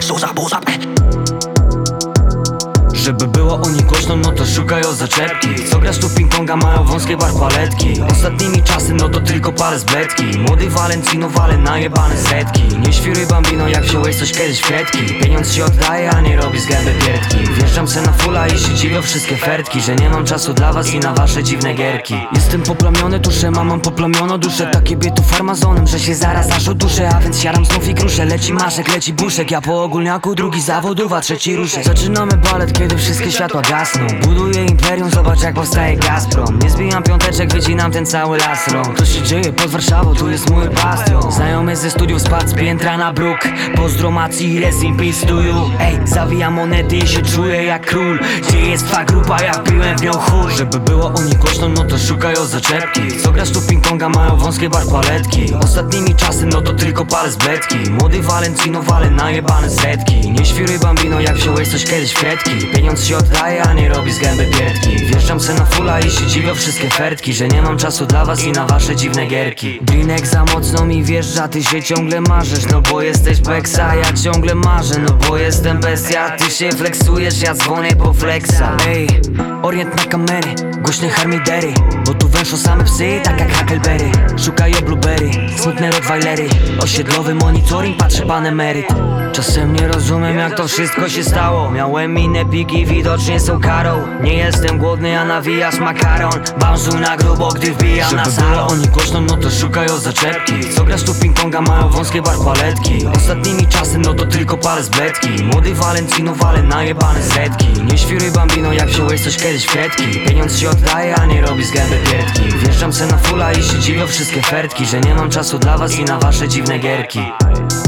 Żeby było o nich głośno, no to szukają zaczepki. Co grasz tu ping-ponga, mają wąskie barpaletki. Ostatnimi czasy, no to tylko palę z bledki. Młody Valentino, wale najebane setki. Nie świruj bambino, jak wziąłeś coś kiedyś w kredki. Pieniądz się oddaje, a nie robi z gęby pierdki. Wjeżdżam se na fulla i się dziwią wszystkie fertki, że nie mam czasu dla was i na wasze dziwne gierki. Jestem poplamiony tuszem, a mam poplamioną duszę. Takie bietu farmazonem, że się zaraz aż oduszę. A więc siadam znów i kruszę, leci maszek, leci buszek. Ja po ogólniaku, drugi zawodowa, trzeci ruszek. Zaczynamy balet, kiedy wszystkie światła gasną. Buduję imperium, zobacz jak powstaje Gazprom. Nie zbijam piąteczek, wycinam ten cały las rąk. To się dzieje pod Warszawą, tu jest mój bastion. Znajomy ze studiów spadł z piętra na bruk. Pozdro Maci, rest in peace to you. Ej, zawijam monety i się czuję jak król. Gdzie jest twa grupa, ja wbiłem w nią chuj. Żeby było o nich głośno, no to szukają zaczepki. Co grasz tu ping-ponga, mają wąskie barpaletki. Ostatnimi czasy, no to tylko palę z bledki. Młody Valentino, wale najebane setki. Nie świruj bambino, jak wziąłeś coś kiedyś w kredki. Pieniądz się oddaje, a nie robi z gęby pierdki. Wjeżdżam se na fulla i się dziwią wszystkie fertki, że nie mam czasu dla was i na wasze dziwne gierki. Drinek za mocno mi wjeżdża, ty się ciągle marzesz. No bo jesteś beksa, ja ciągle marzę. No bo jestem bestia, ty się flexujesz, ja dzwonię po flexa. Ej, orient na kamery, głośne harmidery. Bo tu węszą same psy, tak jak Huckleberry. Szukają blueberry, smutne rottweilery. Osiedlowy monitoring, patrzy pan emeryt. Czasem nie rozumiem jak to wszystko się stało. Miałem inne piki, widocznie są karą. Nie jestem głodny, a nawijasz makaron. Bounce'uj na grubo, gdy wbijam na salon. Żeby było o nich głośno, no to szukają zaczepki. Co grasz tu ping-ponga, mają wąskie barpaletki. Ostatnimi czasy, no to tylko palę z bledki. Młody Valentino, wale najebane setki. Nie świruj bambino, jak wziąłeś coś kiedyś w kredki. Pieniądz się oddaje, a nie robi z gęby pierdki. Wjeżdżam se na fulla i się dziwią wszystkie fertki, że nie mam czasu dla was i na wasze dziwne gierki.